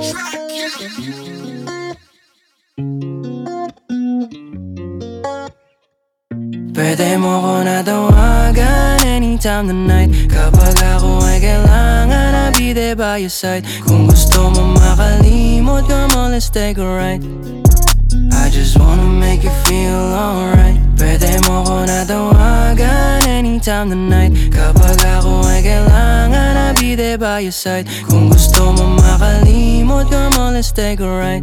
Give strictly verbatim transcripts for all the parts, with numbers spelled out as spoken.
Pwede mo ko natawagan anytime tonight. Kapag ako ay kailangan, I'll be there by your side. Kung gusto mo makalimot, come on, let's take a ride. I just wanna make you feel alright. Pwede mo ko natawagan anytime tonight. Kapag ako ay kailangan, I'll be there by your side. Kung gusto mo makalimot, come on, let's take a ride.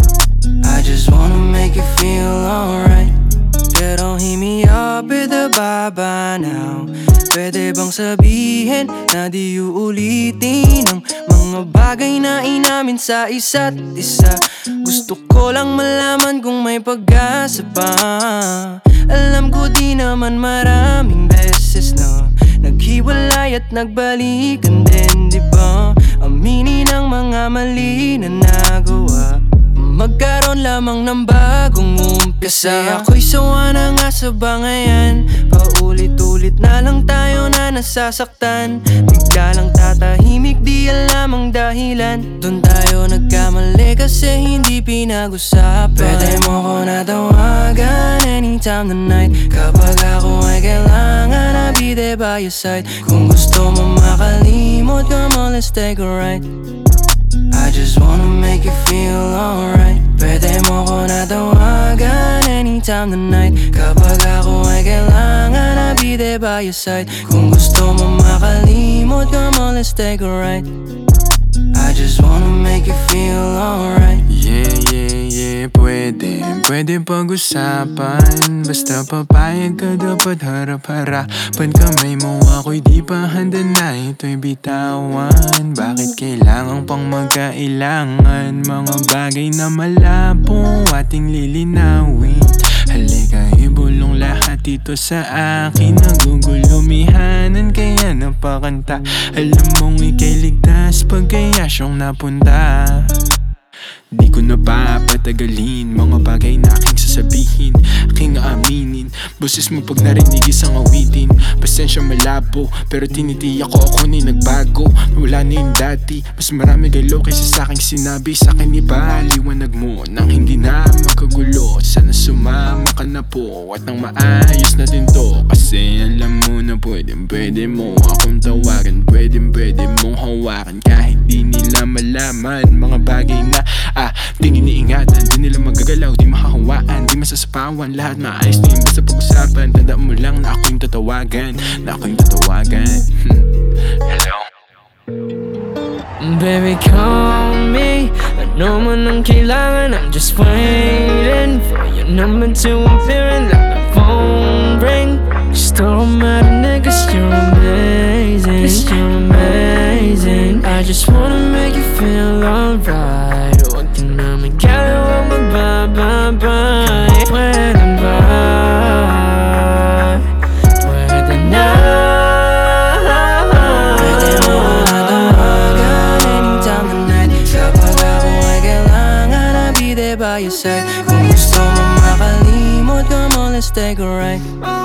I just wanna make you feel alright. Yeah, don't hit me up with a bye-bye now. Pwede bang sabihin na di uulitin ang mga bagay na inamin sa isa't isa? Gusto ko lang malaman kung may pag-asa pa. Alam ko di naman maraming beses na naghiwalay at nagbalikan din, di ba? Aminin ang mga mali na nagawa, magkaroon lamang ng bagong umpisa. Ako'y sawa na nga sa bangayan. Paulit-ulit na lang tayo na nasasaktan. Bigla lang tatahimik, di alam ang dahilan. Doon tayo nagkamali kasi hindi pinag-usapan. Pwede mo ko natawagan anytime tonight. Kapag ako ay kailangan, I'll be there by your side. Kung gusto mo makalimot, come on, let's take a ride. I just wanna make you feel alright. Pwede mo ko natawagan anytime tonight. Kapag ako ay kailangan, I'll be there by your side. Kung gusto mo makalimot, come on, let's take a ride. I just wanna make you feel alright. Yeah, yeah, yeah, pwede, pwede pag-usapan. Basta papayag ka, dapat harap-harapan. Kamay mo ako'y di pa handa na ito'y bitawan. Bakit kailangan pang magkailangan? Mga bagay na malabo ating lilinawin. Halika, ibulong lahat dito sa akin. Nagugulumihanan kaya napakanta. Alam mong ika'y ligtas pag kaya siyang napunta. Di ko na papatagalin mga bagay na aking sasabihin, aking aaminin. Boses mo pag narinig isang awitin. Pasensya malabo, pero tinitiyak ko ako na'y nagbago. Wala na yung dati, mas marami galaw kaysa sa aking sinabi. Sa akin ipaliwanag mo nang hindi na makagulo. Sana sumama ka na po at nang maayos natin to. Kasi alam mo na pwedeng pwede mo akong tawagan. Pwedeng pwede mong hawakan kahit di nila malaman. Mga bagay na ah, di iniingatan, di nila magagalaw, di makakawaan, di masasapawan. Lahat maayos din basta pag-usapan. Tandaan mo lang na ako yung tatawagan, na ako yung tatawagan. Hello? Baby, call me. Ano man ang kailangan, I'm just waiting for your number to appear and let my phone ring. Just don't matter, nigga, 'cause you're amazing, 'cause you're amazing. I just wanna make you feel alright. Huwag ka na magagawa, magbababay. Pwede ba? Pwede na. Pwede mo natawagan anytime tonight. Kapag ako ay kailangan, I'll be there by your side. Kung gusto mo makalimot, come on, let's take a ride.